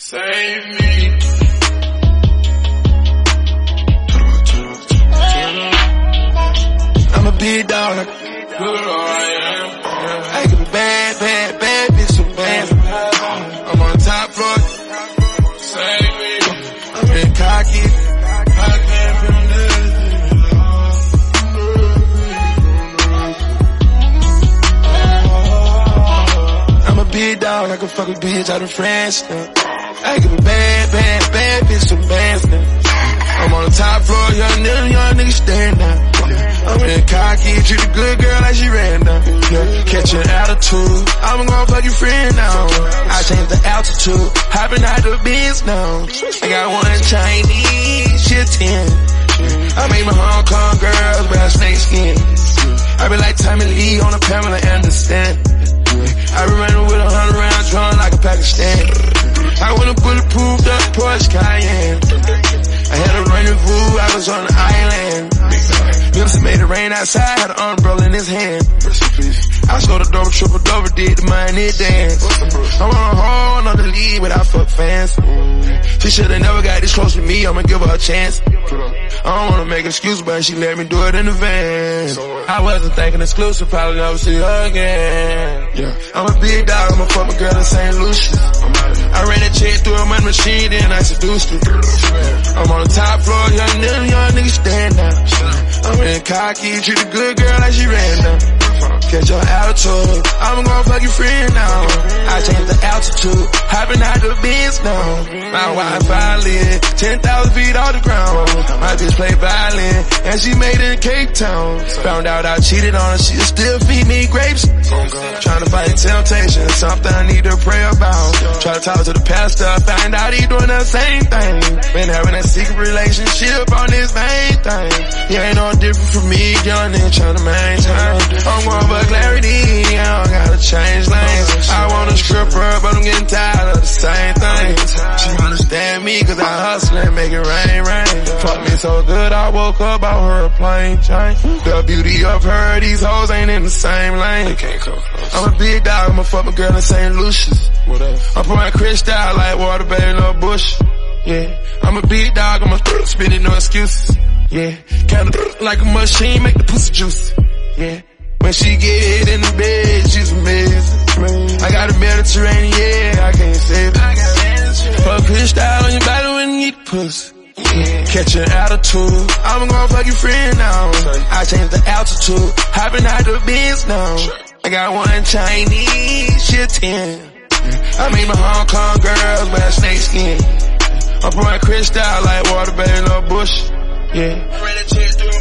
Save me. I'm a big dog. I get a bad bitch, so bad. I'm on the top floor. Save me. I'm in cocky. I can't feel this. I'm a big dog, I can fuck a bitch out of France now. I get a bad bitch, so bad. I'm on the top floor, young nigga stand now. I'm in cocky, treat a good girl like she ran down. Yeah, catching attitude, I'm gonna fuck your friend now. I changed the altitude, hopping out the Benz now. I got one Chinese, she a 10. I made my Hong Kong girls wear snake skin. I be like Tommy Lee on a Pamela Anderson. I be running with 100 rounds drawn like a Pakistan. I went a bulletproof up Porsche Cayenne. I had a rendezvous, I was on the island. Wilson made it rain outside, had an umbrella in his hand. I scored a double, triple, double, did the money dance. I'm on a whole nother league without fuck fans. She should've never got this close to me, I'ma give her a chance. I don't wanna make an excuse, but she let me do it in advance. I wasn't thinking exclusive, probably never see her again. I'm a big dog, I'ma fuck my girl in St. Lucia. I ran that check through a money machine, then I seduced her. I'm on the top floor, young nigga stand now. I'm in cocky, treat a good girl like she ran down. Catch your attitude, I'm gonna fuck your friend now. I changed the altitude, hopping out the Benz now. My Wi-Fi lit, 10,000 feet off the ground. My bitch play violin, and she made it in Cape Town. Found out I cheated on her, she still feed me grapes. Trying to fight temptation, something I need to pray about. Try to talk to the pastor, find out he doing the same thing. Been having a secret relationship on this main thing. You ain't no different from me, young nigga trying to maintain. I'm going for clarity, I don't gotta change lanes. I want a stripper, but I'm getting tired of the same thing. She understand me cause I hustle and make it rain. Fuck me so good, I woke up out her a plane change. The beauty of her, these hoes ain't in the same lane. I'm a big dog, I'ma fuck my girl in St. Lucia's. I'm pouring crystal like water, baby, no bush. Yeah, I'm a big dog, I'ma spin it, no excuses. Yeah, kinda like a machine, make the pussy juicy. Yeah, when she get in the bed, she's amazing. I got a Mediterranean, yeah, I can't save it. Fuck crystal on your body when you eat pussy. Catch an attitude, I'm gonna fuck your friend now. I changed the altitude, hopping out the Benz now. I got one Chinese, she a 10. I made my Hong Kong girls wear snake skin. I'm pouring crystal like water, baby, no bush. Yeah.